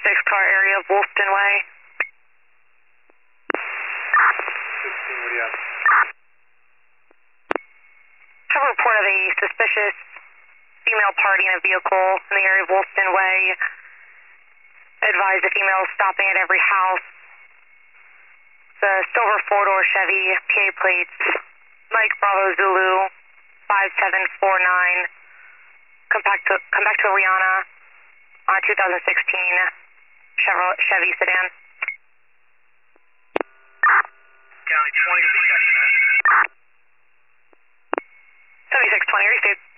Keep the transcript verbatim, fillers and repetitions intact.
seventy-six car area of Wolfton Way. sixteen, what do you have? Have a report of a suspicious female party in a vehicle in the area of Wolfton Way. Advise the female is stopping at every house. The silver four-door Chevy, P A plates, Mike Bravo Zulu, five seven four nine. Come back to, come back to Rihanna on a two thousand sixteen Chevrolet, Chevy sedan. County twenty, discussion that. seventy-six twenty, received.